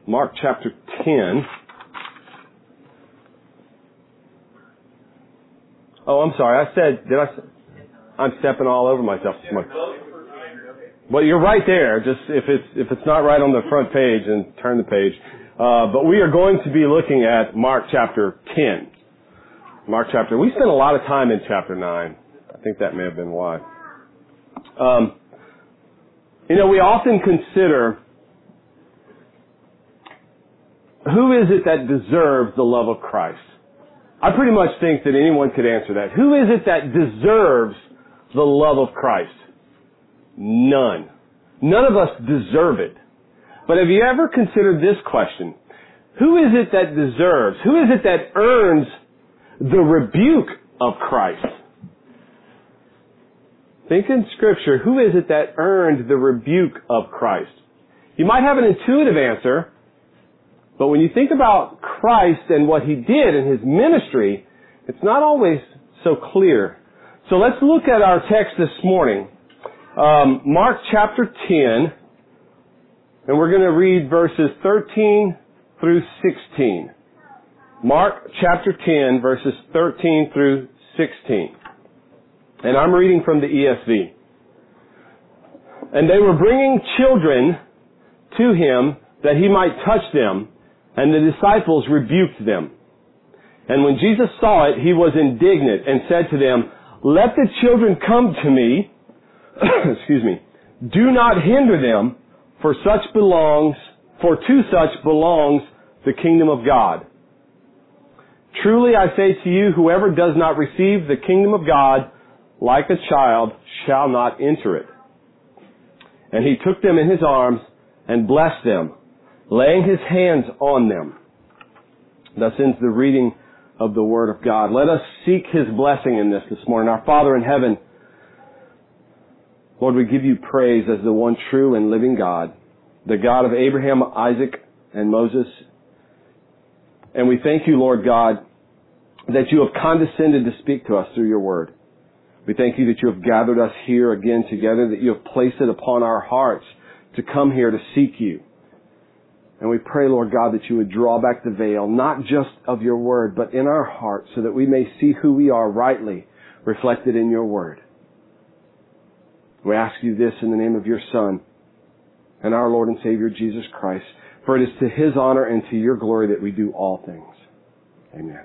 Mark chapter 10. Oh, I'm sorry. I'm stepping all over myself. Well, you're right there. Just if it's not right on the front page, then turn the page. But we are going to be looking at Mark chapter 10. We spent a lot of time in chapter 9. I think that may have been why. We often consider, who is it that deserves the love of Christ? I pretty much think that anyone could answer that. Who is it that deserves the love of Christ? None. None of us deserve it. But have you ever considered this question? Who is it that deserves? Who is it that earns the rebuke of Christ? Think in Scripture, who is it that earned the rebuke of Christ? You might have an intuitive answer, but when you think about Christ and what He did in His ministry, it's not always so clear. So let's look at our text this morning. Mark chapter 10, and we're going to read verses 13 through 16. Mark chapter 10, verses 13 through 16. And I'm reading from the ESV. And they were bringing children to Him that He might touch them, and the disciples rebuked them. And when Jesus saw it, He was indignant and said to them, "Let the children come to me. Excuse me. Do not hinder them, for to such belongs the kingdom of God. Truly I say to you, whoever does not receive the kingdom of God like a child shall not enter it." And He took them in His arms and blessed them, laying His hands on them. Thus ends the reading of the Word of God. Let us seek His blessing in this morning. Our Father in heaven, Lord, we give You praise as the one true and living God, the God of Abraham, Isaac, and Moses. And we thank You, Lord God, that You have condescended to speak to us through Your Word. We thank You that You have gathered us here again together, that You have placed it upon our hearts to come here to seek You. And we pray, Lord God, that You would draw back the veil, not just of Your Word, but in our hearts, so that we may see who we are rightly reflected in Your Word. We ask You this in the name of Your Son and our Lord and Savior, Jesus Christ. For it is to His honor and to Your glory that we do all things. Amen.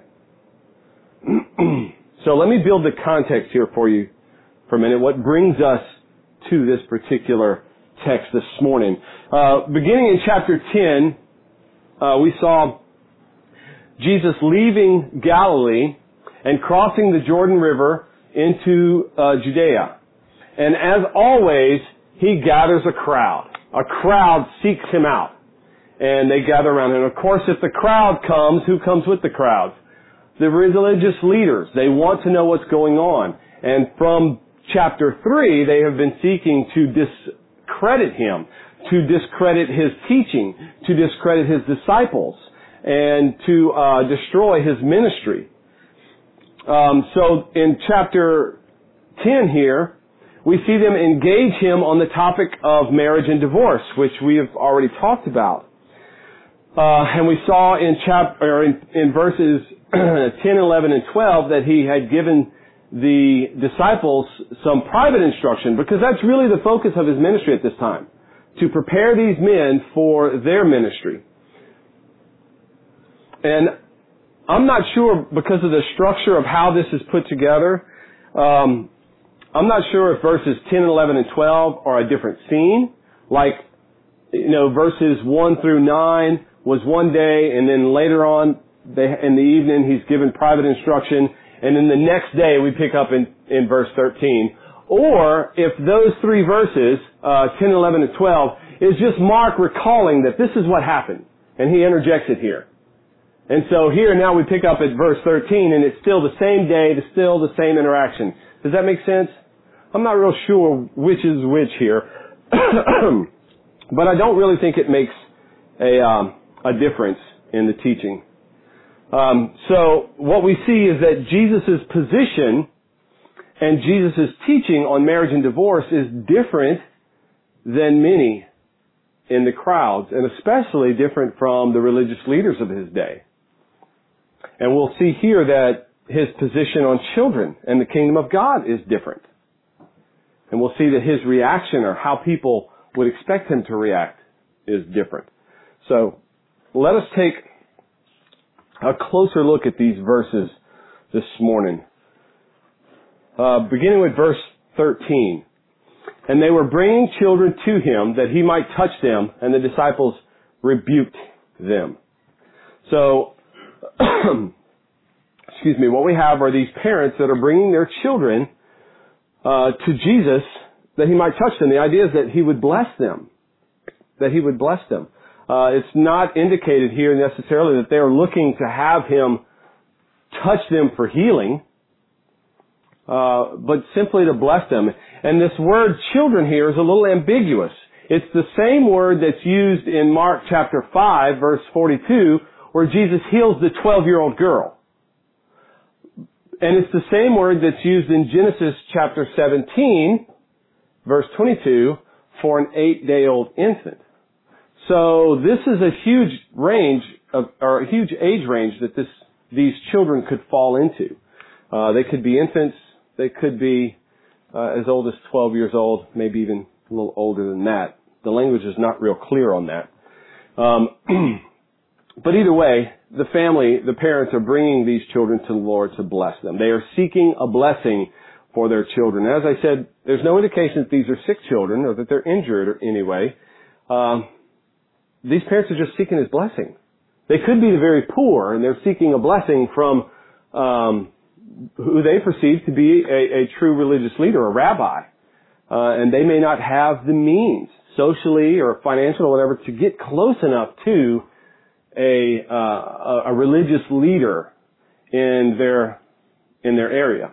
So let me build the context here for you for a minute. What brings us to this particular text this morning? Beginning in chapter 10, we saw Jesus leaving Galilee and crossing the Jordan River into Judea. And as always, He gathers a crowd. A crowd seeks Him out. And they gather around Him. Of course, if the crowd comes, who comes with the crowd? The religious leaders. They want to know what's going on. And from chapter 3, they have been seeking to discredit Him, to discredit His teaching, to discredit His disciples, and to destroy His ministry. So in chapter 10 here, we see them engage Him on the topic of marriage and divorce, which we have already talked about. And we saw in verses 10, 11, and 12 that He had given the disciples some private instruction, because that's really the focus of His ministry at this time, to prepare these men for their ministry. And I'm not sure, because of the structure of how this is put together, I'm not sure if verses 10, 11, and 12 are a different scene. Like, verses 1 through 9 was one day, and then later on in the evening He's given private instruction, and then the next day we pick up in verse 13. Or if those three verses, 10, 11, and 12, is just Mark recalling that this is what happened, and he interjects it here. And so here now we pick up at verse 13, and it's still the same day, still the same interaction. Does that make sense? I'm not real sure which is which here, but I don't really think it makes a difference in the teaching. So what we see is that Jesus' position and Jesus' teaching on marriage and divorce is different than many in the crowds, and especially different from the religious leaders of his day. And we'll see here that his position on children and the kingdom of God is different. And we'll see that his reaction, or how people would expect him to react, is different. So let us take a closer look at these verses this morning. Beginning with verse 13. And they were bringing children to him that he might touch them, and the disciples rebuked them. So, excuse me, what we have are these parents that are bringing their children to Jesus that he might touch them. The idea is that he would bless them. That he would bless them. It's not indicated here necessarily that they are looking to have him touch them for healing, but simply to bless them. And this word children here is a little ambiguous. It's the same word that's used in Mark chapter 5, verse 42, where Jesus heals the 12-year-old girl. And it's the same word that's used in Genesis chapter 17, verse 22, for an 8-day-old infant. So this is a huge range or a huge age range that these children could fall into. They could be infants. They could be as old as 12 years old, maybe even a little older than that. The language is not real clear on that. But either way, the parents are bringing these children to the Lord to bless them. They are seeking a blessing for their children. As I said, there's no indication that these are sick children or that they're injured in any way. These parents are just seeking his blessing. They could be the very poor, and they're seeking a blessing from who they perceive to be a true religious leader, a rabbi. And they may not have the means, socially or financial or whatever, to get close enough to a religious leader in their area.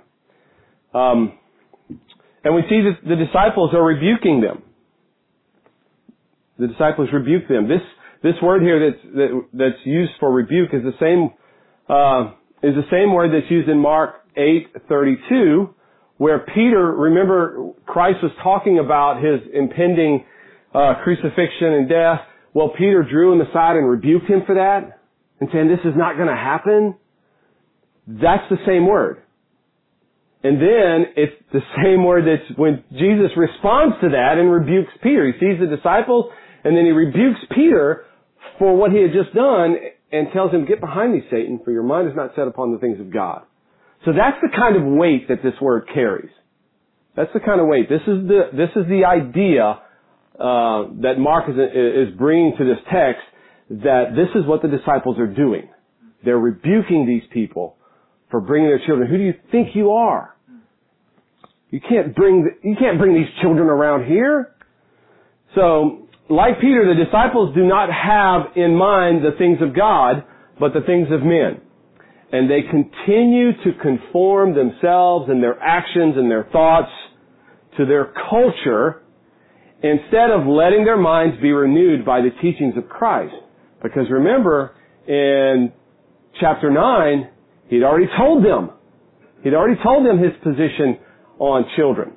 And we see that the disciples are rebuking them. The disciples rebuke them. This word here that's used for rebuke is the same word that's used in Mark 8:32, where Peter, remember, Christ was talking about his impending crucifixion and death. Well, Peter drew him aside and rebuked him for that and saying, this is not going to happen. That's the same word. And then it's the same word that's when Jesus responds to that and rebukes Peter. He sees the disciples and then he rebukes Peter for what he had just done and tells him, get behind me, Satan, for your mind is not set upon the things of God. So that's the kind of weight that this word carries. That's the kind of weight. This is the idea that Mark is bringing to this text, that this is what the disciples are doing. They're rebuking these people for bringing their children. Who do you think you are? You can't bring these children around here. So, like Peter, the disciples do not have in mind the things of God, but the things of men. And they continue to conform themselves and their actions and their thoughts to their culture instead of letting their minds be renewed by the teachings of Christ. Because remember, in chapter 9, He'd already told them his position on children.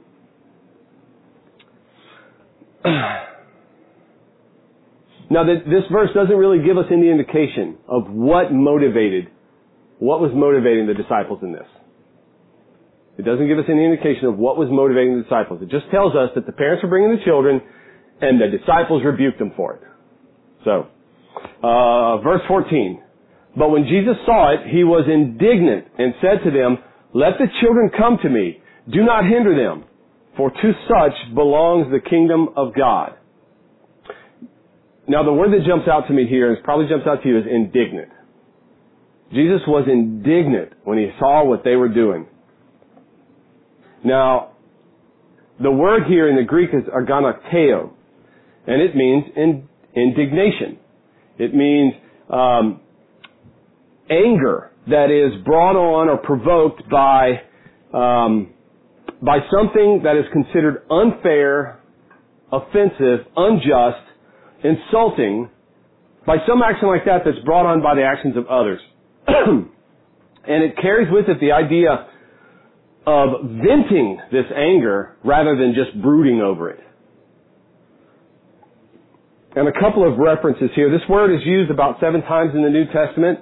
Now, this verse doesn't really give us any indication of what was motivating the disciples in this. It doesn't give us any indication of what was motivating the disciples. It just tells us that the parents are bringing the children and the disciples rebuked them for it. So, verse 14. But when Jesus saw it, he was indignant and said to them, let the children come to me. Do not hinder them, for to such belongs the kingdom of God. Now, the word that jumps out to me here, and probably jumps out to you, is indignant. Jesus was indignant when he saw what they were doing. Now, the word here in the Greek is agonakteo, and it means indignation. It means anger that is brought on or provoked by something that is considered unfair, offensive, unjust, insulting, by some action like that that's brought on by the actions of others. And it carries with it the idea of venting this anger rather than just brooding over it. and a couple of references here. This word is used about 7 times in the New Testament.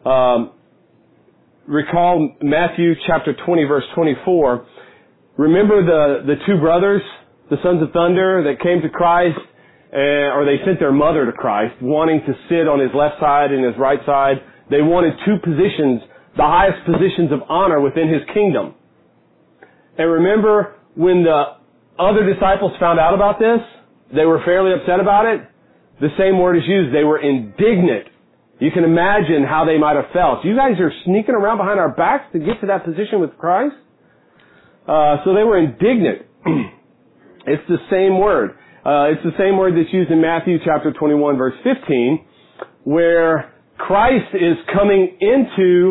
Recall Matthew chapter 20, verse 24. Remember the 2 brothers, the sons of thunder, that came to Christ, or they sent their mother to Christ, wanting to sit on his left side and his right side. They wanted 2 positions, the highest positions of honor within his kingdom. And remember when the other disciples found out about this, they were fairly upset about it. The same word is used. They were indignant. You can imagine how they might have felt. You guys are sneaking around behind our backs to get to that position with Christ? So they were indignant. It's the same word. It's the same word that's used in Matthew chapter 21, verse 15, where Christ is coming into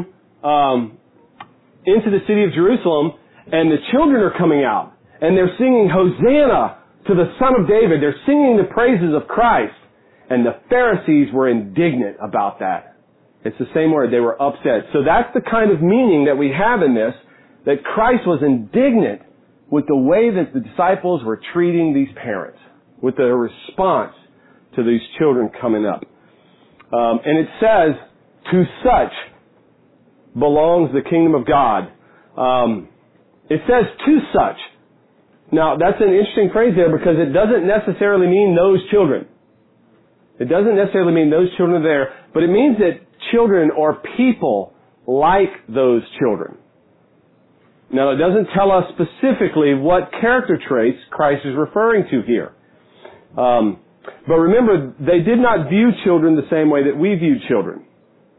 the city of Jerusalem, and the children are coming out, and they're singing Hosanna to the Son of David. They're singing the praises of Christ. And the Pharisees were indignant about that. It's the same word. They were upset. So that's the kind of meaning that we have in this, that Christ was indignant with the way that the disciples were treating these parents, with their response to these children coming up. And it says, to such belongs the kingdom of God. It says to such. Now, that's an interesting phrase there because it doesn't necessarily mean those children. It doesn't necessarily mean those children are there, but it means that children or people like those children. Now, it doesn't tell us specifically what character traits Christ is referring to here. But remember, they did not view children the same way that we view children.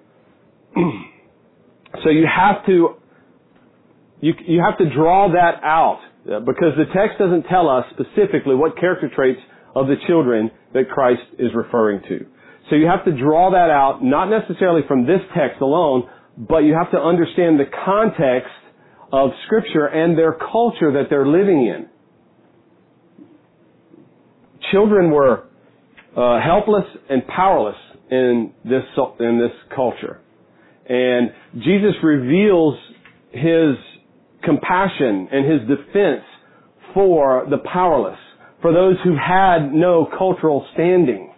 So you have to draw that out because the text doesn't tell us specifically what character traits of the children that Christ is referring to. So you have to draw that out, not necessarily from this text alone, but you have to understand the context of Scripture and their culture that they're living in. Children were helpless and powerless in this culture. And Jesus reveals His compassion and His defense for the powerless, for those who had no cultural standing.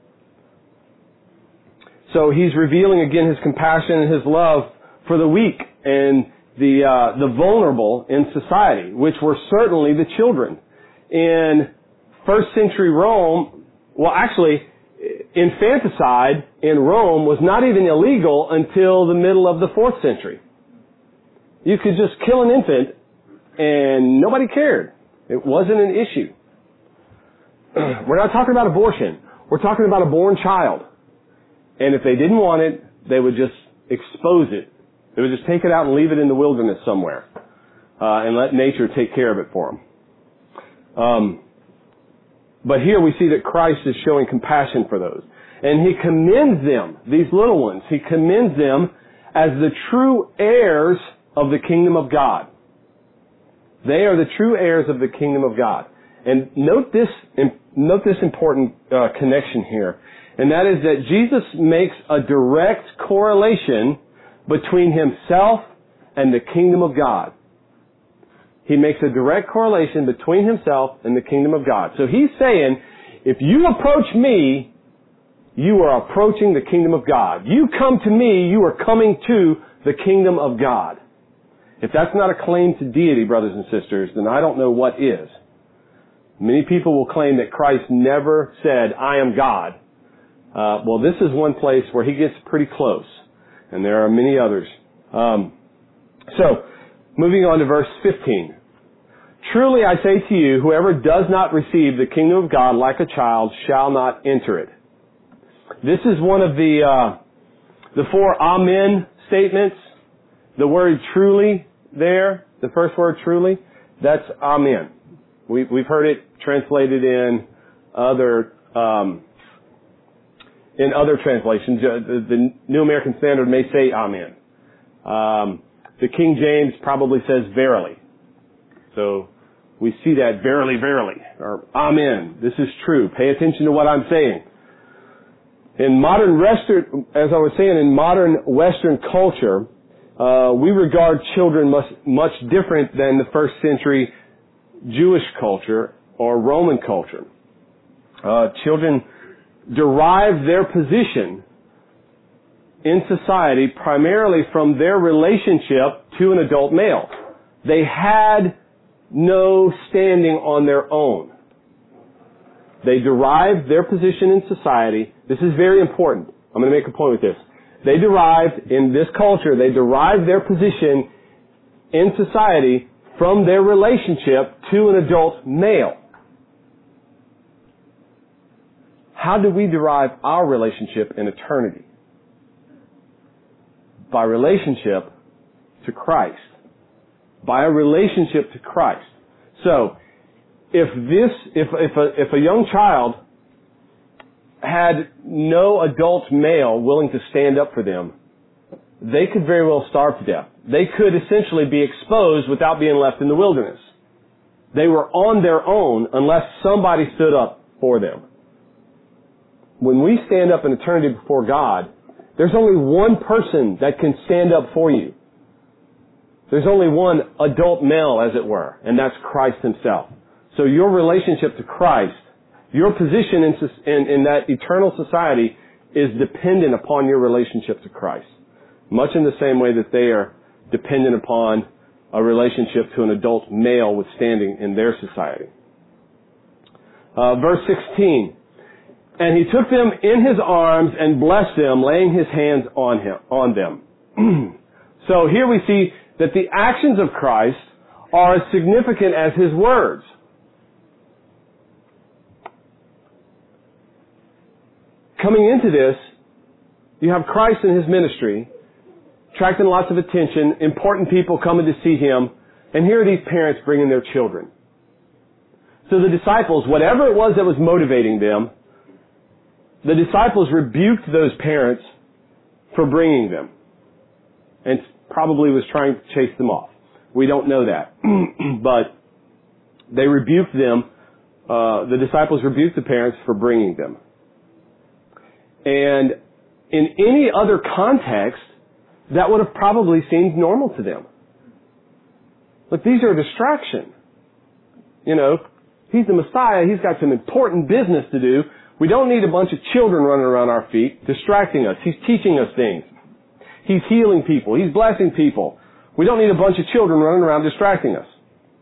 So He's revealing again His compassion and His love for the weak and the vulnerable in society, which were certainly the children. In first century Rome, well actually, infanticide in Rome was not even illegal until the middle of the 4th century. You could just kill an infant and nobody cared. It wasn't an issue. We're not talking about abortion. We're talking about a born child. And if they didn't want it, they would just expose it. They would just take it out and leave it in the wilderness somewhere. And let nature take care of it for them. But here we see that Christ is showing compassion for those. And He commends them, these little ones, He commends them as the true heirs of the kingdom of God. They are the true heirs of the kingdom of God. And note this important connection here. And that is that Jesus makes a direct correlation between Himself and the kingdom of God. He makes a direct correlation between Himself and the kingdom of God. So He's saying, if you approach me, you are approaching the kingdom of God. You come to me, you are coming to the kingdom of God. If that's not a claim to deity, brothers and sisters, then I don't know what is. Many people will claim that Christ never said, I am God. Well, this is one place where He gets pretty close. And there are many others. So, moving on to verse 15. Truly I say to you, whoever does not receive the kingdom of God like a child shall not enter it. This is one of the 4 amen statements. The word truly there, the first word truly, that's amen. We've heard it translated in other translations. The New American Standard may say amen. The King James probably says verily. So we see that verily, verily, or amen. This is true. Pay attention to what I'm saying. In modern Western, as I was saying, in modern Western culture, we regard children much different than the first century Jewish culture or Roman culture. Children derived their position in society primarily from their relationship to an adult male. They had no standing on their own. They derived their position in society. This is very important. I'm going to make a point with this. In this culture, they derived their position in society from their relationship to an adult male. How do we derive our relationship in eternity? By relationship to Christ. By a relationship to Christ. So, if a young child had no adult male willing to stand up for them, they could very well starve to death. They could essentially be exposed without being left in the wilderness. They were on their own unless somebody stood up for them. When we stand up in eternity before God, there's only one person that can stand up for you. There's only one adult male, as it were, and that's Christ Himself. So your relationship to Christ, your position in that eternal society is dependent upon your relationship to Christ. Much in the same way that they are dependent upon a relationship to an adult male with standing in their society. Verse 16. And He took them in His arms and blessed them, laying His hands on them. So here we see that the actions of Christ are as significant as His words. Coming into this, you have Christ and His ministry, attracting lots of attention, important people coming to see Him, and here are these parents bringing their children. So the disciples, whatever it was that was motivating them, the disciples rebuked those parents for bringing them, and probably was trying to chase them off. We don't know that. But they rebuked them, the disciples rebuked the parents for bringing them. And in any other context, that would have probably seemed normal to them. Look, these are a distraction. You know, He's the Messiah. He's got some important business to do. We don't need a bunch of children running around our feet, distracting us. He's teaching us things. He's healing people. He's blessing people. We don't need a bunch of children running around distracting us.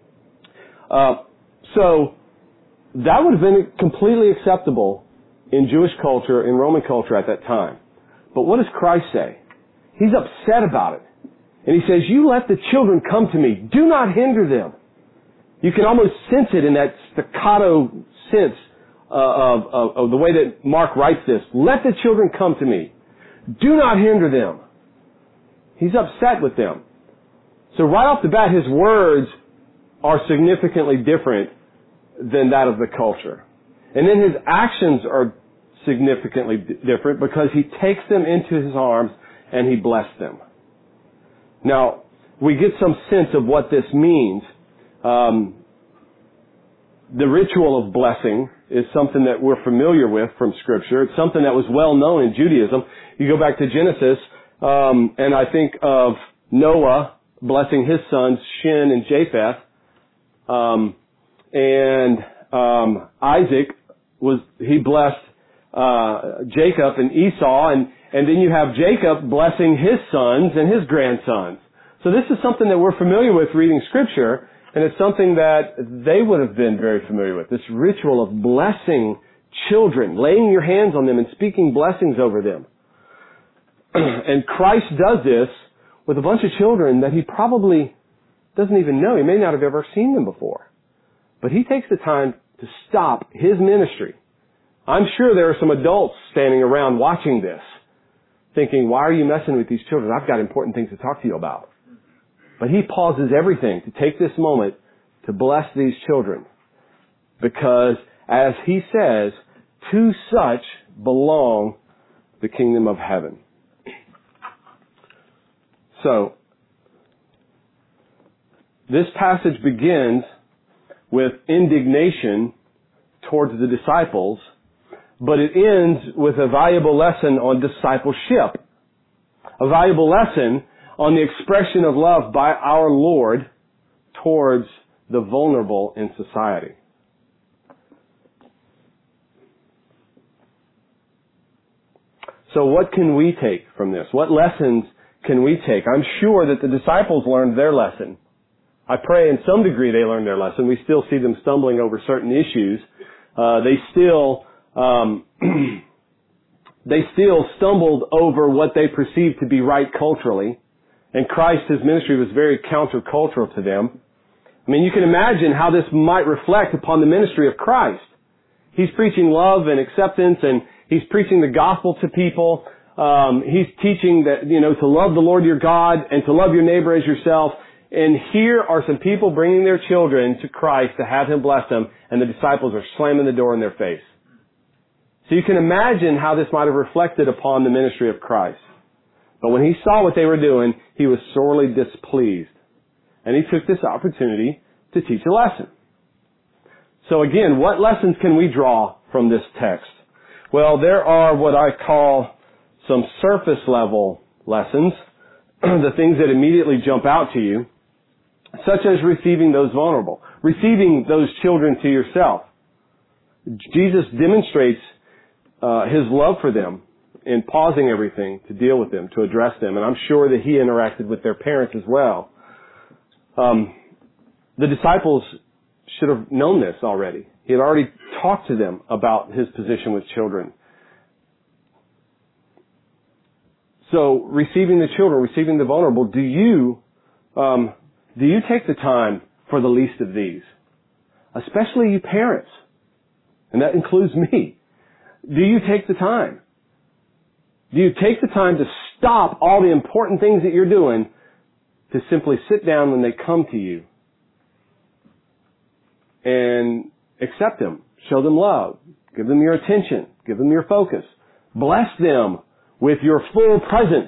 So that would have been completely acceptable in Jewish culture, in Roman culture at that time. But what does Christ say? He's upset about it. And He says, you let the children come to me. Do not hinder them. You can almost sense it in that staccato sense of the way that Mark writes this. Let the children come to me. Do not hinder them. He's upset with them. So right off the bat, His words are significantly different than that of the culture. And then His actions are significantly different because He takes them into His arms and He blessed them. Now, we get some sense of what this means. The ritual of blessing is something that we're familiar with from Scripture. It's something that was well known in Judaism. You go back to Genesis, and I think of Noah blessing his sons, Shin and Japheth, and Isaac he blessed Jacob and Esau, and then you have Jacob blessing his sons and his grandsons. So this is something that we're familiar with reading Scripture, and it's something that they would have been very familiar with. This ritual of blessing children, laying your hands on them and speaking blessings over them. And Christ does this with a bunch of children that He probably doesn't even know. He may not have ever seen them before. But He takes the time to stop His ministry. I'm sure there are some adults standing around watching this, thinking, why are you messing with these children? I've got important things to talk to you about. But He pauses everything to take this moment to bless these children. Because, as He says, to such belong the kingdom of heaven. So, this passage begins with indignation towards the disciples, but it ends with a valuable lesson on discipleship. A valuable lesson on the expression of love by our Lord towards the vulnerable in society. So what can we take from this? What lessons can we take? I'm sure that the disciples learned their lesson. I pray in some degree they learned their lesson. We still see them stumbling over certain issues. They still stumbled over what they perceived to be right culturally. And Christ, His ministry was very countercultural to them. I mean, you can imagine how this might reflect upon the ministry of Christ. He's preaching love and acceptance, and He's preaching the gospel to people. He's teaching that, to love the Lord your God and to love your neighbor as yourself. And here are some people bringing their children to Christ to have Him bless them, and the disciples are slamming the door in their face. So you can imagine how this might have reflected upon the ministry of Christ. But when He saw what they were doing, He was sorely displeased. And He took this opportunity to teach a lesson. So again, what lessons can we draw from this text? Well, there are what I call some surface level lessons, the things that immediately jump out to you, such as receiving those vulnerable, receiving those children to yourself. Jesus demonstrates His love for them in pausing everything to deal with them, to address them. And I'm sure that He interacted with their parents as well. The disciples should have known this already. He had already talked to them about His position with children. So receiving the children, receiving the vulnerable, do you take the time for the least of these? Especially you parents. And that includes me. Do you take the time? Do you take the time to stop all the important things that you're doing to simply sit down when they come to you and accept them, show them love, give them your attention, give them your focus, bless them with your full presence?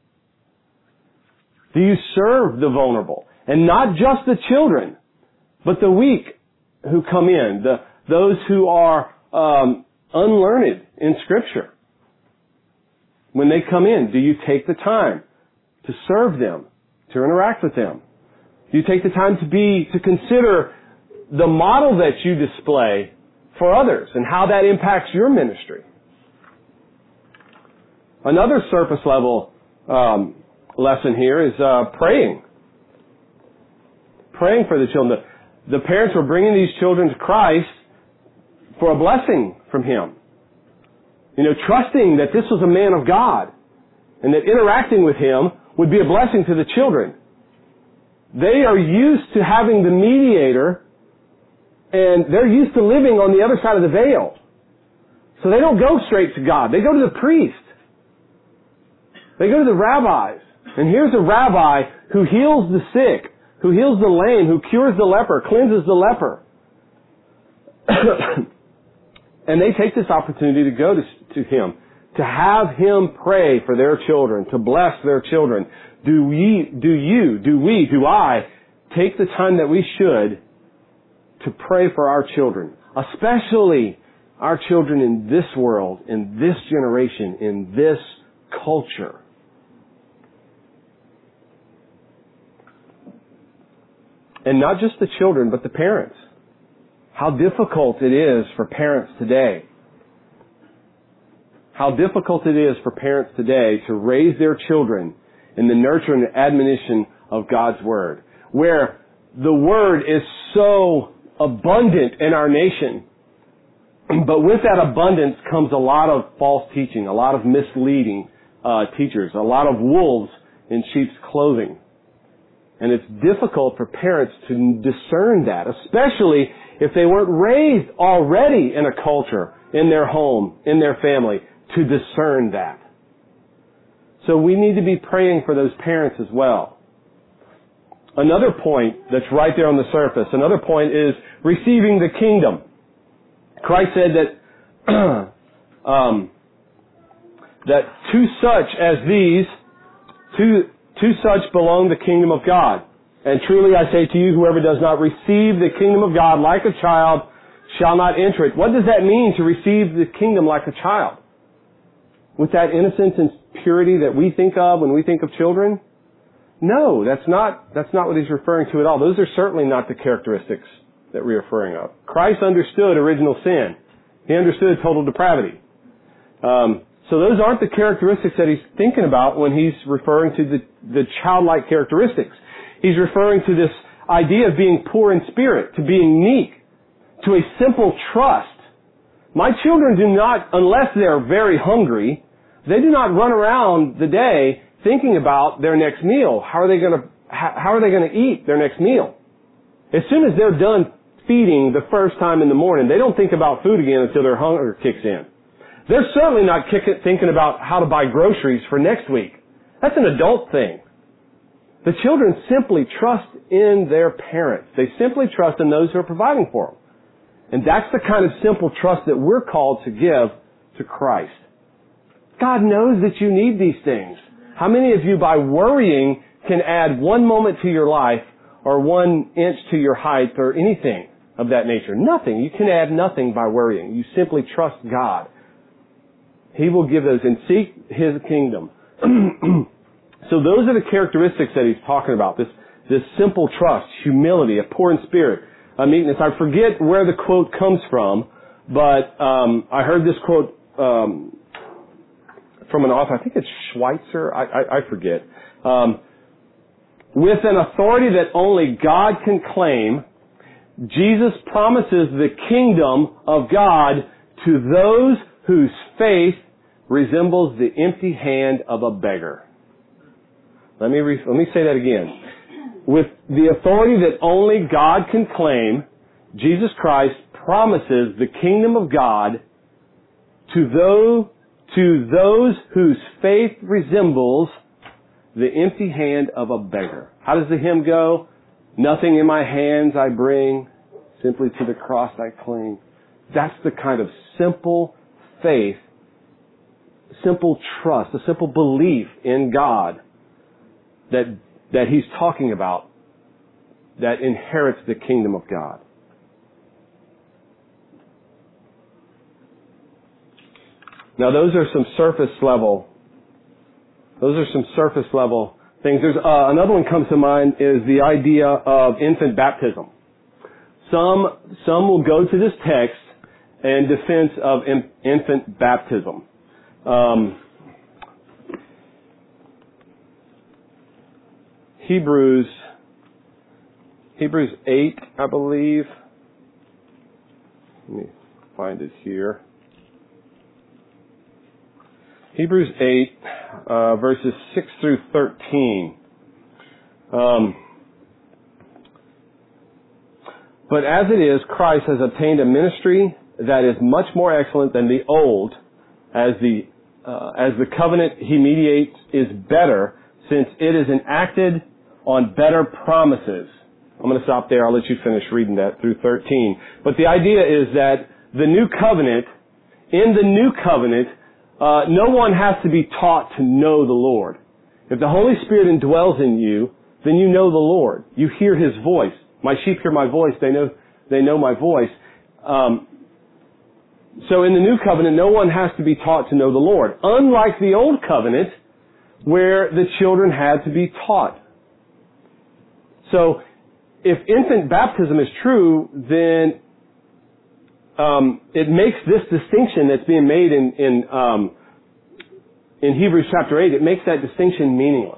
Do you serve the vulnerable? And not just the children, but the weak who come in, those who are unlearned in Scripture. When they come in, do you take the time to serve them, to interact with them? Do you take the time to consider the model that you display for others and how that impacts your ministry? Another surface level lesson here is praying. Praying for the children. The parents were bringing these children to Christ for a blessing from Him. Trusting that this was a man of God and that interacting with Him would be a blessing to the children. They are used to having the mediator, and they're used to living on the other side of the veil. So they don't go straight to God. They go to the priest. They go to the rabbis. And here's a rabbi who heals the sick, who heals the lame, who cures the leper, cleanses the leper. And they take this opportunity to go to him, to have him pray for their children, to bless their children. Do I take the time that we should to pray for our children, especially our children in this world, in this generation, in this culture? And not just the children, but the parents. How difficult it is for parents today. How difficult it is for parents today to raise their children in the nurture and admonition of God's Word, where the Word is so abundant in our nation. But with that abundance comes a lot of false teaching, a lot of misleading teachers, a lot of wolves in sheep's clothing. And it's difficult for parents to discern that, especially if they weren't raised already in a culture, in their home, in their family, to discern that. So we need to be praying for those parents as well. Another point that's right there on the surface, another point is receiving the kingdom. Christ said that that to such as these, to such belong the kingdom of God. And truly I say to you, whoever does not receive the kingdom of God like a child shall not enter it. What does that mean, to receive the kingdom like a child? With that innocence and purity that we think of when we think of children? No, that's not what he's referring to at all. Those are certainly not the characteristics that we're referring of. Christ understood original sin. He understood total depravity. So those aren't the characteristics that he's thinking about when he's referring to the childlike characteristics. He's referring to this idea of being poor in spirit, to being meek, to a simple trust. My children do not, unless they're very hungry, they do not run around the day thinking about their next meal. How are they going to eat their next meal? As soon as they're done feeding the first time in the morning, they don't think about food again until their hunger kicks in. They're certainly not thinking about how to buy groceries for next week. That's an adult thing. The children simply trust in their parents. They simply trust in those who are providing for them. And that's the kind of simple trust that we're called to give to Christ. God knows that you need these things. How many of you, by worrying, can add 1 moment to your life or 1 inch to your height or anything of that nature? Nothing. You can add nothing by worrying. You simply trust God. He will give those, and seek His kingdom. So those are the characteristics that he's talking about. This simple trust, humility, a poor in spirit, a meekness. I forget where the quote comes from, but I heard this quote from an author. I think it's Schweitzer. I forget. With an authority that only God can claim, Jesus promises the kingdom of God to those whose faith resembles the empty hand of a beggar. Let me say that again. With the authority that only God can claim, Jesus Christ promises the kingdom of God to those whose faith resembles the empty hand of a beggar. How does the hymn go? Nothing in my hands I bring, simply to the cross I cling. That's the kind of simple faith, simple trust, a simple belief in God that he's talking about, that inherits the kingdom of God. Now those are some surface level things. There's another one comes to mind, is the idea of infant baptism. Some will go to this text in defense of infant baptism. Hebrews 8, I believe. Let me find it here. Hebrews 8, verses 6 through 13. But as it is, Christ has obtained a ministry that is much more excellent than the old, as the covenant he mediates is better, since it is enacted on better promises. I'm going to stop there. I'll let you finish reading that through 13. But the idea is that in the new covenant, no one has to be taught to know the Lord. If the Holy Spirit indwells in you, then you know the Lord. You hear His voice. My sheep hear my voice. They know my voice. So in the new covenant, no one has to be taught to know the Lord. Unlike the old covenant, where the children had to be taught. So if infant baptism is true, then it makes this distinction that's being made in Hebrews chapter 8, it makes that distinction meaningless.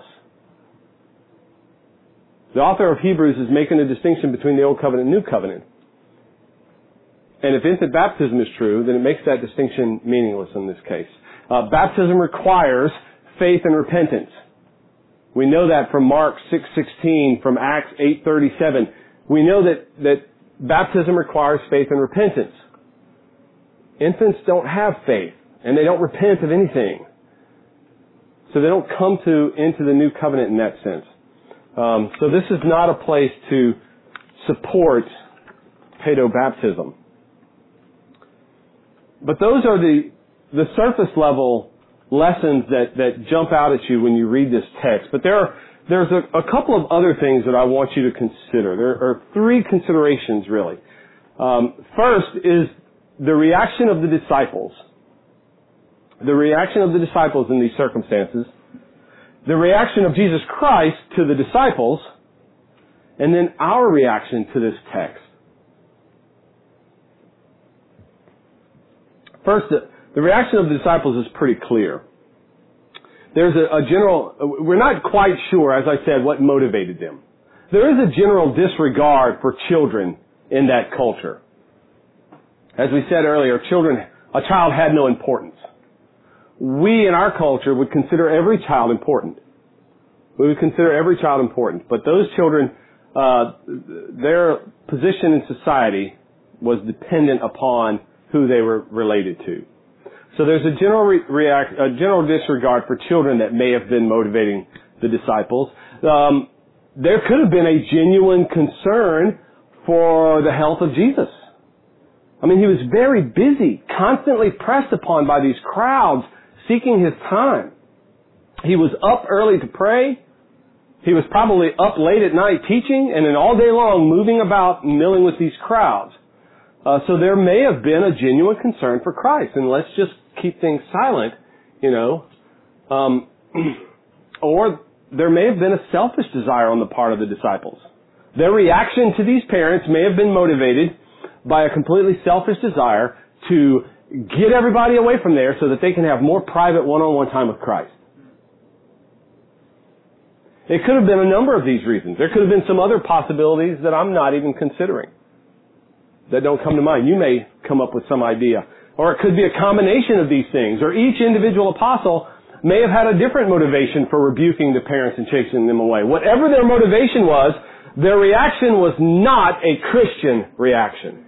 The author of Hebrews is making a distinction between the Old Covenant and New Covenant. And if infant baptism is true, then it makes that distinction meaningless in this case. Baptism requires faith and repentance. We know that from Mark 6:16, from Acts 8:37. We know that baptism requires faith and repentance. Infants don't have faith, and they don't repent of anything. So they don't come into the new covenant in that sense. So this is not a place to support paedobaptism. But those are the surface level lessons that jump out at you when you read this text. But there's a couple of other things that I want you to consider. There are 3 considerations, really. First is the reaction of the disciples. The reaction of the disciples in these circumstances. The reaction of Jesus Christ to the disciples. And then our reaction to this text. First, The reaction of the disciples is pretty clear. There's a general, we're not quite sure, as I said, what motivated them. There is a general disregard for children in that culture. As we said earlier, a child had no importance. We in our culture would consider every child important. We would consider every child important. But those children, their position in society was dependent upon who they were related to. So there's a general disregard for children that may have been motivating the disciples. There could have been a genuine concern for the health of Jesus. I mean, he was very busy, constantly pressed upon by these crowds seeking his time. He was up early to pray. He was probably up late at night teaching, and then all day long moving about and milling with these crowds. So there may have been a genuine concern for Christ, and let's just keep things silent, or there may have been a selfish desire on the part of the disciples. Their reaction to these parents may have been motivated by a completely selfish desire to get everybody away from there so that they can have more private one-on-one time with Christ. It could have been a number of these reasons. There could have been some other possibilities that I'm not even considering, that don't come to mind. You may come up with some idea. Or it could be a combination of these things. Or each individual apostle may have had a different motivation for rebuking the parents and chasing them away. Whatever their motivation was, their reaction was not a Christian reaction.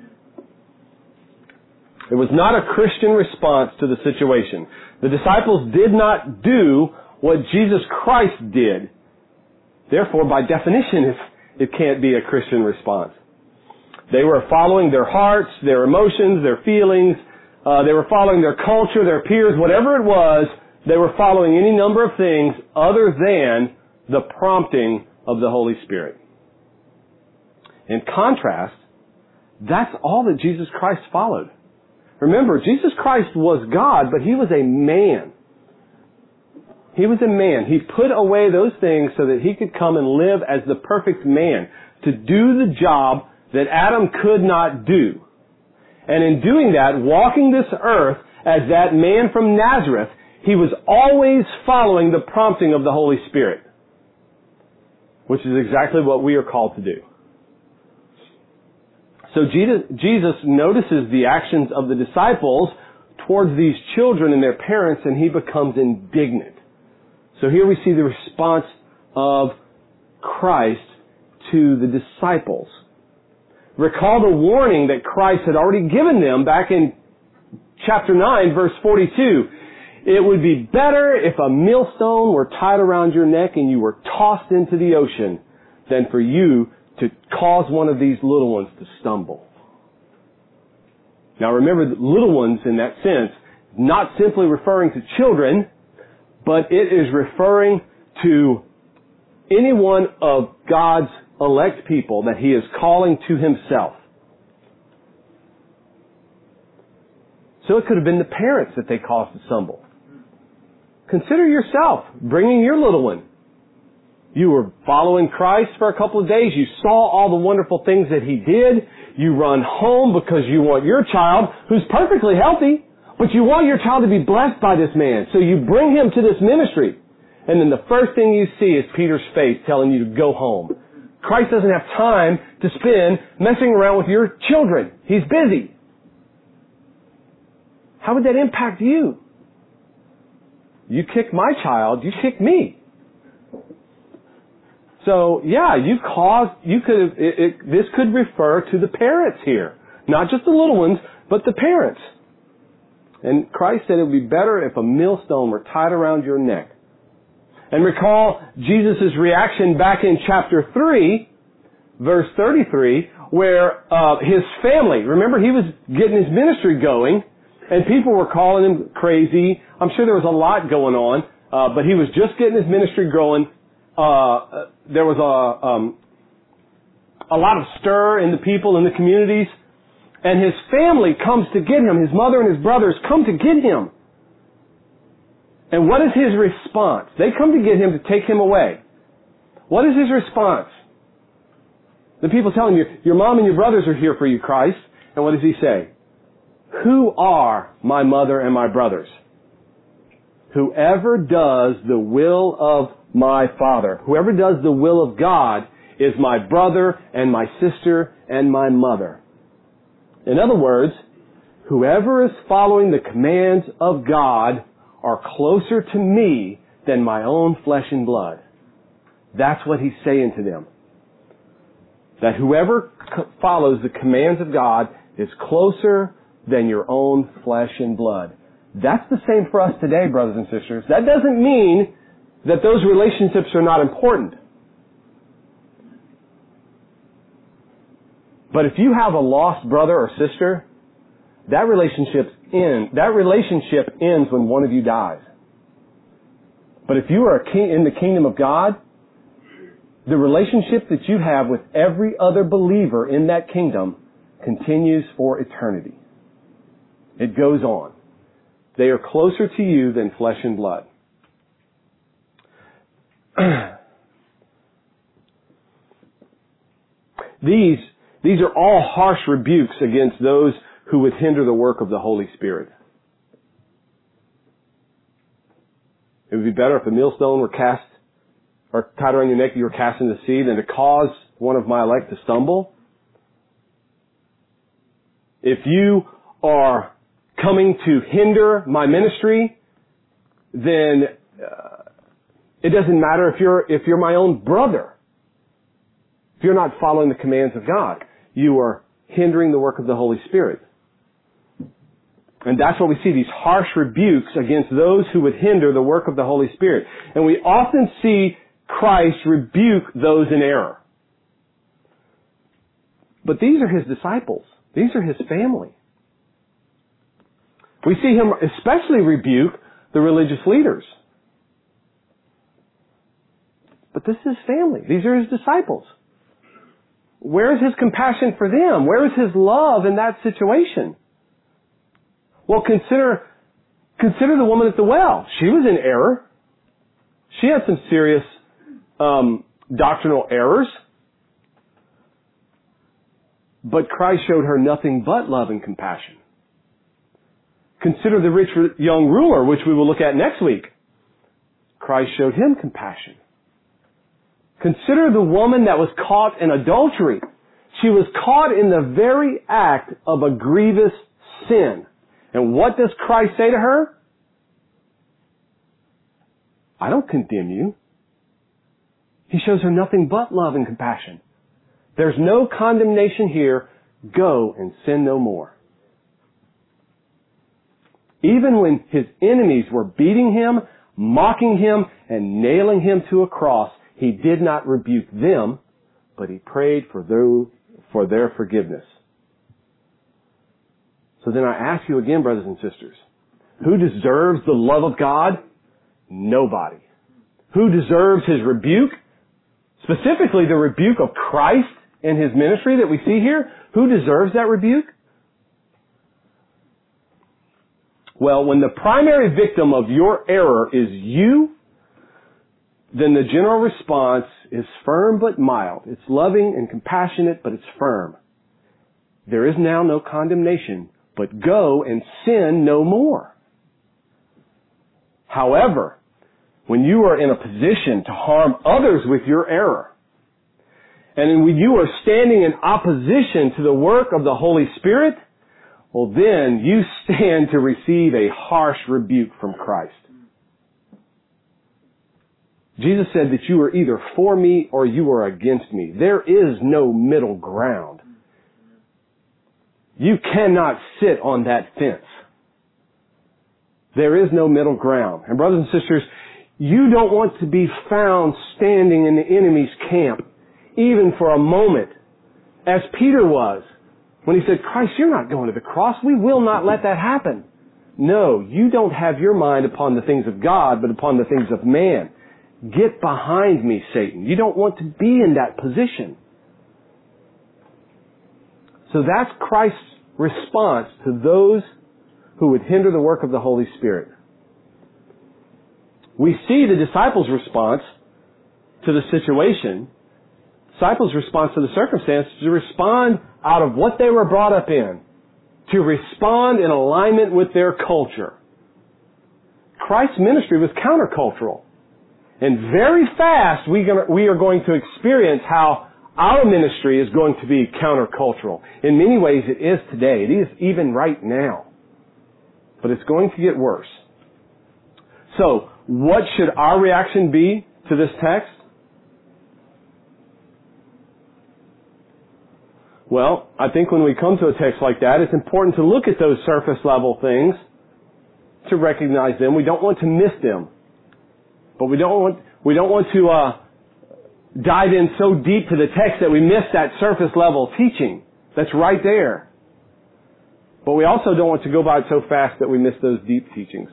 It was not a Christian response to the situation. The disciples did not do what Jesus Christ did. Therefore, by definition, it can't be a Christian response. They were following their hearts, their emotions, their feelings. They were following their culture, their peers, whatever it was. They were following any number of things other than the prompting of the Holy Spirit. In contrast, that's all that Jesus Christ followed. Remember, Jesus Christ was God, but He was a man. He was a man. He put away those things so that He could come and live as the perfect man, to do the job that Adam could not do. And in doing that, walking this earth as that man from Nazareth, He was always following the prompting of the Holy Spirit, which is exactly what we are called to do. So Jesus notices the actions of the disciples towards these children and their parents, and He becomes indignant. So here we see the response of Christ to the disciples. Recall the warning that Christ had already given them back in chapter 9, verse 42. It would be better if a millstone were tied around your neck and you were tossed into the ocean than for you to cause one of these little ones to stumble. Now remember, the little ones in that sense, not simply referring to children, but it is referring to any one of God's elect people that He is calling to Himself. So it could have been the parents that they caused to stumble. Consider yourself bringing your little one. You were following Christ for a couple of days. You saw all the wonderful things that He did. You run home because you want your child, who's perfectly healthy, but you want your child to be blessed by this man. So you bring him to this ministry. And then the first thing you see is Peter's face telling you to go home. Christ doesn't have time to spend messing around with your children. He's busy. How would that impact you? You kick my child, you kick me. So, yeah, this could refer to the parents here. Not just the little ones, but the parents. And Christ said it would be better if a millstone were tied around your neck. And recall Jesus' reaction back in chapter 3, verse 33, where His family, remember He was getting His ministry going, and people were calling Him crazy. I'm sure there was a lot going on, but He was just getting His ministry going. There was a lot of stir in the people, in the communities, and His family comes to get Him. His mother and His brothers come to get Him. And what is His response? They come to get Him to take Him away. What is His response? The people tell Him, your mom and your brothers are here for you, Christ. And what does He say? who are my mother and my brothers? Whoever does the will of my Father, whoever does the will of God, is my brother and my sister and my mother. In other words, whoever is following the commands of God are closer to me than my own flesh and blood. That's what he's saying to them. That whoever follows the commands of God is closer than your own flesh and blood. That's the same for us today, brothers and sisters. That doesn't mean that those relationships are not important. But if you have a lost brother or sister, that relationship ends when one of you dies. But if you are in the kingdom of God, the relationship that you have with every other believer in that kingdom continues for eternity. It goes on. They are closer to you than flesh and blood. These are all harsh rebukes against those who would hinder the work of the Holy Spirit. It would be better if a millstone were cast or tied around your neck you were cast in the sea than to cause one of my elect to stumble. If you are coming to hinder my ministry, then it doesn't matter if you're my own brother. If you're not following the commands of God, you are hindering the work of the Holy Spirit. And that's why we see these harsh rebukes against those who would hinder the work of the Holy Spirit. And we often see Christ rebuke those in error. But these are his disciples. These are his family. We see him especially rebuke the religious leaders. But this is his family. These are his disciples. Where is his compassion for them? Where is his love in that situation? Well, consider the woman at the well. She was in error. She had some serious doctrinal errors. But Christ showed her nothing but love and compassion. Consider the rich young ruler, which we will look at next week. Christ showed him compassion. Consider the woman that was caught in adultery. She was caught in the very act of a grievous sin. And what does Christ say to her? I don't condemn you. He shows her nothing but love and compassion. There's no condemnation here. Go and sin no more. Even when his enemies were beating him, mocking him, and nailing him to a cross, he did not rebuke them, but he prayed for their forgiveness. So then I ask you again, brothers and sisters, who deserves the love of God? Nobody. Who deserves his rebuke? Specifically the rebuke of Christ and his ministry that we see here. Who deserves that rebuke? Well, when the primary victim of your error is you, then the general response is firm but mild. It's loving and compassionate, but it's firm. There is now no condemnation, but go and sin no more. However, when you are in a position to harm others with your error, and when you are standing in opposition to the work of the Holy Spirit, well then you stand to receive a harsh rebuke from Christ. Jesus said that you are either for me or you are against me. There is no middle ground. You cannot sit on that fence. There is no middle ground. And brothers and sisters, you don't want to be found standing in the enemy's camp, even for a moment, as Peter was, when he said, Christ, you're not going to the cross. We will not let that happen. No, you don't have your mind upon the things of God, but upon the things of man. Get behind me, Satan. You don't want to be in that position. So that's Christ's response to those who would hinder the work of the Holy Spirit. We see the disciples' response to the situation, disciples' response to the circumstance, to respond out of what they were brought up in. to respond in alignment with their culture. Christ's ministry was countercultural. And very fast we are going to experience how our ministry is going to be countercultural. In many ways it is today. It is even right now. But it's going to get worse. So, what should our reaction be to this text? Well, I think when we come to a text like that, it's important to look at those surface level things, to recognize them. We don't want to miss them. But we don't want to dive in so deep to the text that we miss that surface level teaching that's right there. But we also don't want to go by it so fast that we miss those deep teachings.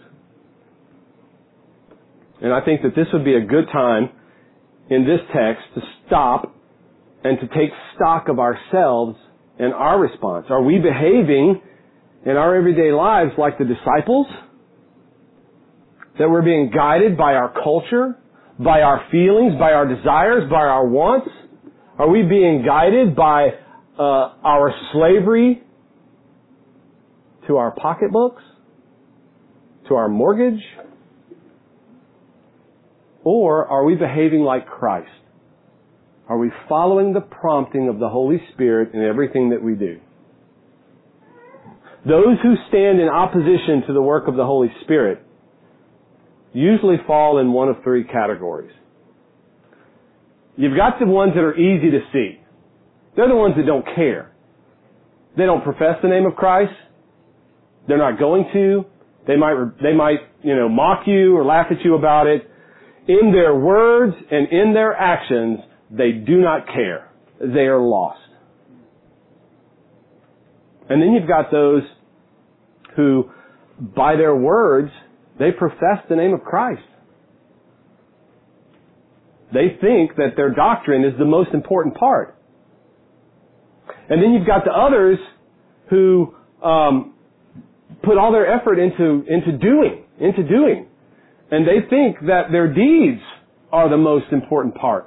And I think that this would be a good time in this text to stop and to take stock of ourselves and our response. Are we behaving in our everyday lives like the disciples? That we're being guided by our culture, by our feelings, by our desires, by our wants? Are we being guided by our slavery to our pocketbooks, to our mortgage? Or are we behaving like Christ? Are we following the prompting of the Holy Spirit in everything that we do? Those who stand in opposition to the work of the Holy Spirit usually fall in one of three categories. You've got the ones that are easy to see. They're the ones that don't care. They don't profess the name of Christ. They're not going to. They might, mock you or laugh at you about it. In their words and in their actions, they do not care. They are lost. And then you've got those who, by their words, they profess the name of Christ. They think that their doctrine is the most important part. And then you've got the others who put all their effort into doing. And they think that their deeds are the most important part.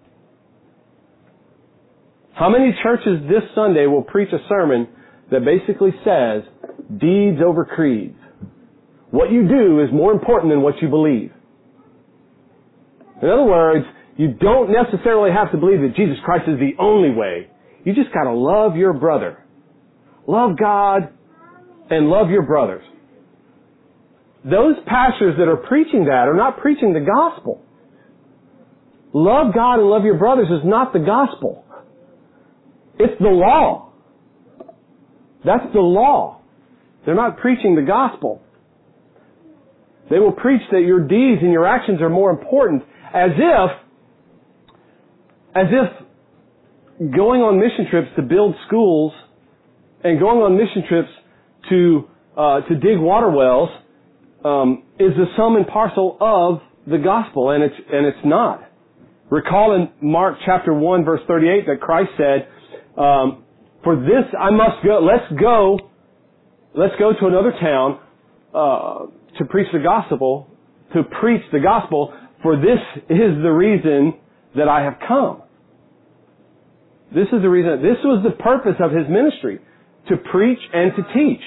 How many churches this Sunday will preach a sermon that basically says, deeds over creeds? What you do is more important than what you believe. In other words, you don't necessarily have to believe that Jesus Christ is the only way. You just gotta love your brother. Love God and love your brothers. Those pastors that are preaching that are not preaching the gospel. Love God and love your brothers is not the gospel. It's the law. That's the law. They're not preaching the gospel. They will preach that your deeds and your actions are more important, as if going on mission trips to build schools and going on mission trips to dig water wells is the sum and parcel of the gospel, and it's not. Recall in Mark chapter 1 verse 38 that Christ said, for this I must go, let's go to another town to preach the gospel, for this is the reason that I have come. This is the reason, this was the purpose of his ministry, to preach and to teach.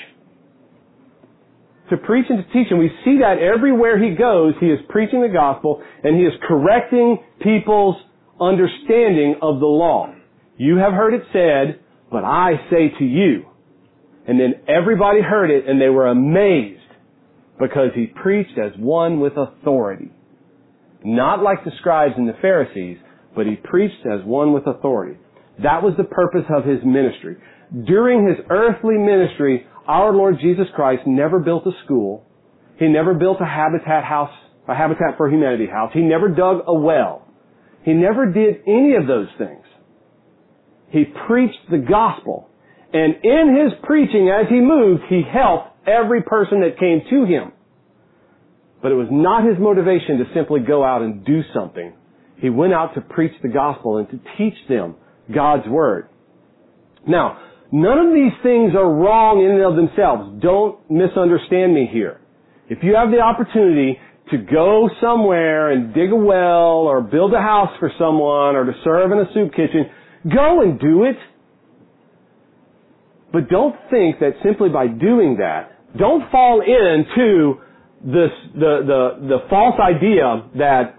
To preach and to teach, and we see that everywhere he goes, he is preaching the gospel, and he is correcting people's understanding of the law. You have heard it said, but I say to you. And then everybody heard it, and they were amazed, because he preached as one with authority. Not like the scribes and the Pharisees, but he preached as one with authority. That was the purpose of his ministry. During his earthly ministry, our Lord Jesus Christ never built a school. He never built a Habitat for Humanity house. He never dug a well. He never did any of those things. He preached the gospel. And in his preaching, as he moved, he helped every person that came to him. But it was not his motivation to simply go out and do something. He went out to preach the gospel and to teach them God's word. Now, none of these things are wrong in and of themselves. Don't misunderstand me here. If you have the opportunity to go somewhere and dig a well or build a house for someone or to serve in a soup kitchen, go and do it. But don't think that simply by doing that, don't fall into the false idea that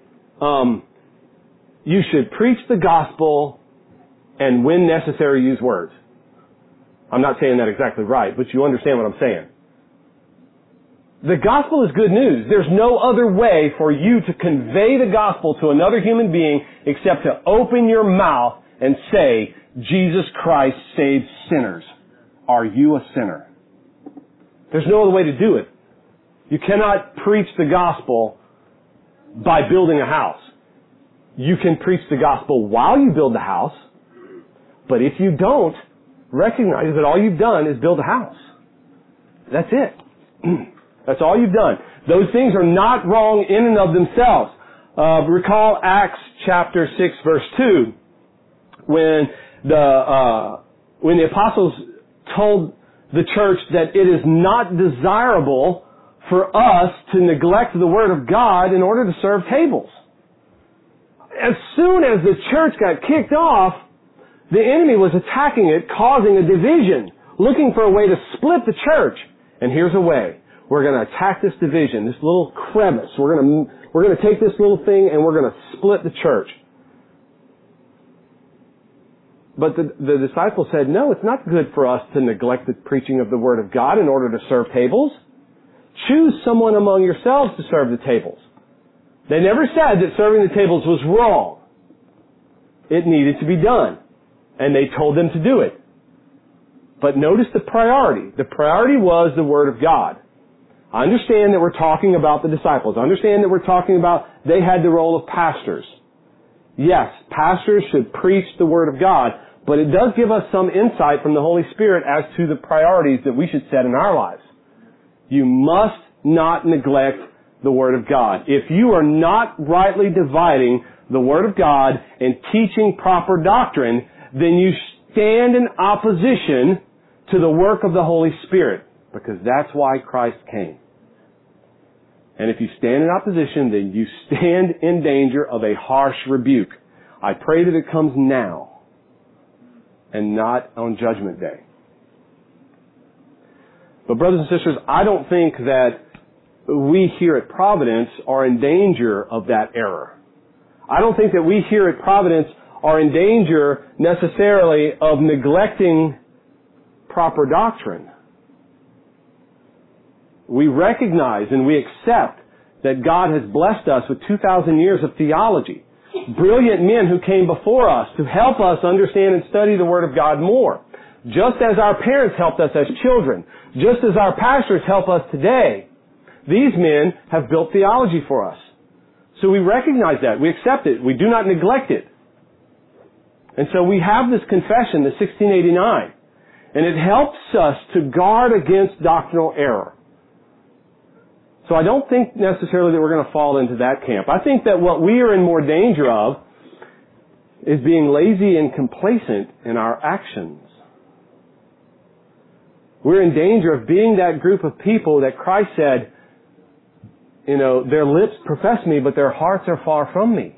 you should preach the gospel and when necessary use words. I'm not saying that exactly right, but you understand what I'm saying. The gospel is good news. There's no other way for you to convey the gospel to another human being except to open your mouth and say, Jesus Christ saves sinners. Are you a sinner? There's no other way to do it. You cannot preach the gospel by building a house. You can preach the gospel while you build the house, but if you don't, recognize that all you've done is build a house. That's it. That's all you've done. Those things are not wrong in and of themselves. Recall Acts chapter 6 verse 2 when the apostles told the church that it is not desirable for us to neglect the Word of God in order to serve tables. As soon as the church got kicked off, the enemy was attacking it, causing a division, looking for a way to split the church. And here's a way. We're going to attack this division, this little crevice. We're going to take this little thing and we're going to split the church. But the disciples said, no, it's not good for us to neglect the preaching of the Word of God in order to serve tables. Choose someone among yourselves to serve the tables. They never said that serving the tables was wrong. It needed to be done. And they told them to do it. But notice the priority. The priority was the Word of God. I understand that we're talking about the disciples. I understand that we're talking about they had the role of pastors. Yes, pastors should preach the Word of God, but it does give us some insight from the Holy Spirit as to the priorities that we should set in our lives. You must not neglect the Word of God. If you are not rightly dividing the Word of God and teaching proper doctrine, then you stand in opposition to the work of the Holy Spirit, because that's why Christ came. And if you stand in opposition, then you stand in danger of a harsh rebuke. I pray that it comes now and not on Judgment Day. But brothers and sisters, I don't think that we here at Providence are in danger of that error. I don't think that we here at Providence are in danger necessarily of neglecting proper doctrine. We recognize and we accept that God has blessed us with 2,000 years of theology. Brilliant men who came before us to help us understand and study the Word of God more. Just as our parents helped us as children. Just as our pastors help us today. These men have built theology for us. So we recognize that. We accept it. We do not neglect it. And so we have this confession, the 1689. And it helps us to guard against doctrinal error. So I don't think necessarily that we're going to fall into that camp. I think that what we are in more danger of is being lazy and complacent in our actions. We're in danger of being that group of people that Christ said, you know, their lips profess me, but their hearts are far from me.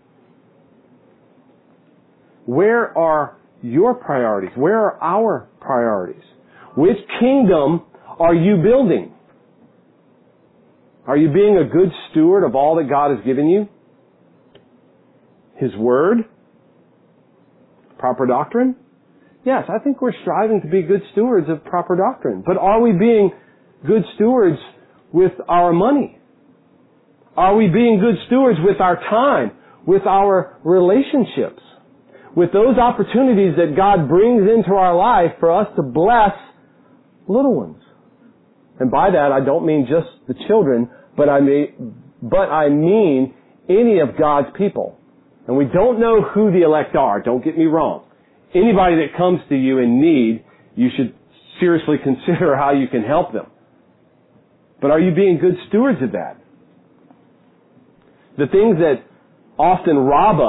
Where are your priorities? Where are our priorities? Which kingdom are you building? Are you being a good steward of all that God has given you? His Word? Proper doctrine? Yes, I think we're striving to be good stewards of proper doctrine. But are we being good stewards with our money? Are we being good stewards with our time, with our relationships, with those opportunities that God brings into our life for us to bless little ones? And by that, I don't mean just the children, but I mean any of God's people. And we don't know who the elect are, don't get me wrong. Anybody that comes to you in need, you should seriously consider how you can help them. But are you being good stewards of that? The things that often rob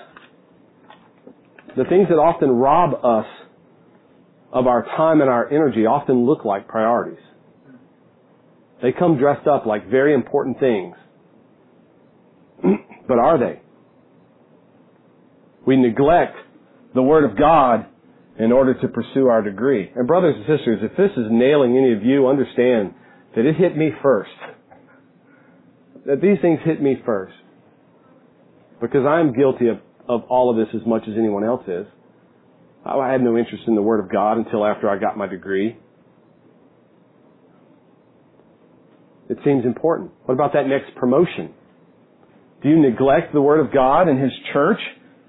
us of our time and our energy often look like priorities. They come dressed up like very important things. But are they? We neglect the Word of God in order to pursue our degree. And brothers and sisters, if this is nailing any of you, understand that it hit me first. That these things hit me first. Because I am guilty of all of this as much as anyone else is. I had no interest in the Word of God until after I got my degree. It seems important. What about that next promotion? Do you neglect the Word of God and His church?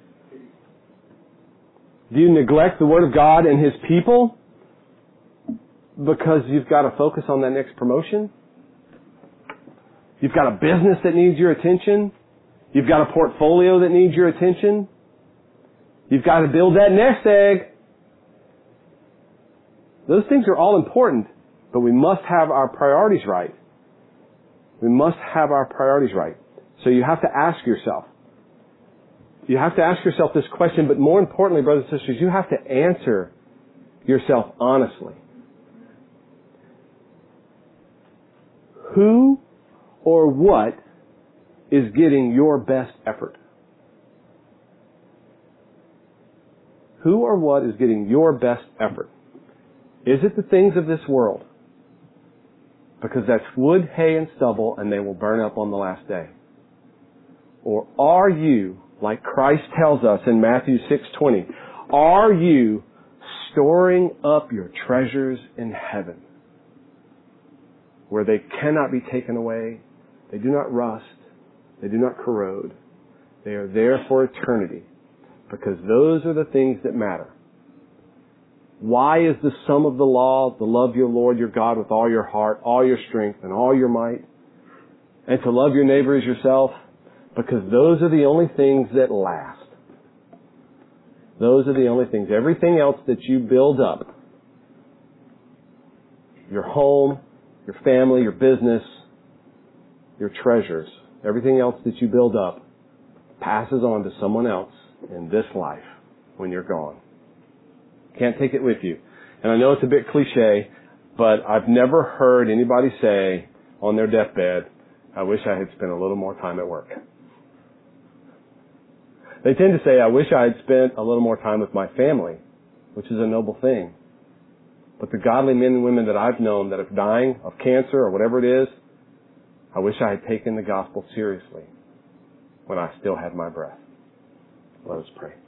Do you neglect the Word of God and His people because you've got to focus on that next promotion? You've got a business that needs your attention. You've got a portfolio that needs your attention. You've got to build that nest egg. Those things are all important, but we must have our priorities right. We must have our priorities right. So you have to ask yourself. You have to ask yourself this question, but more importantly, brothers and sisters, you have to answer yourself honestly. Who or what is getting your best effort? Who or what is getting your best effort? Is it the things of this world? Because that's wood, hay, and stubble, and they will burn up on the last day. Or are you, like Christ tells us in Matthew 6:20, are you storing up your treasures in heaven, where they cannot be taken away, they do not rust, they do not corrode, they are there for eternity, because those are the things that matter. Why is the sum of the law to love your Lord your God with all your heart, all your strength, and all your might, and to love your neighbor as yourself? Because those are the only things that last. Those are the only things. Everything else that you build up, your home, your family, your business, your treasures, everything else that you build up passes on to someone else in this life when you're gone. Can't take it with you. And I know it's a bit cliche, but I've never heard anybody say on their deathbed, I wish I had spent a little more time at work. They tend to say, I wish I had spent a little more time with my family, which is a noble thing. But the godly men and women that I've known that are dying of cancer or whatever it is, I wish I had taken the gospel seriously when I still had my breath. Let us pray.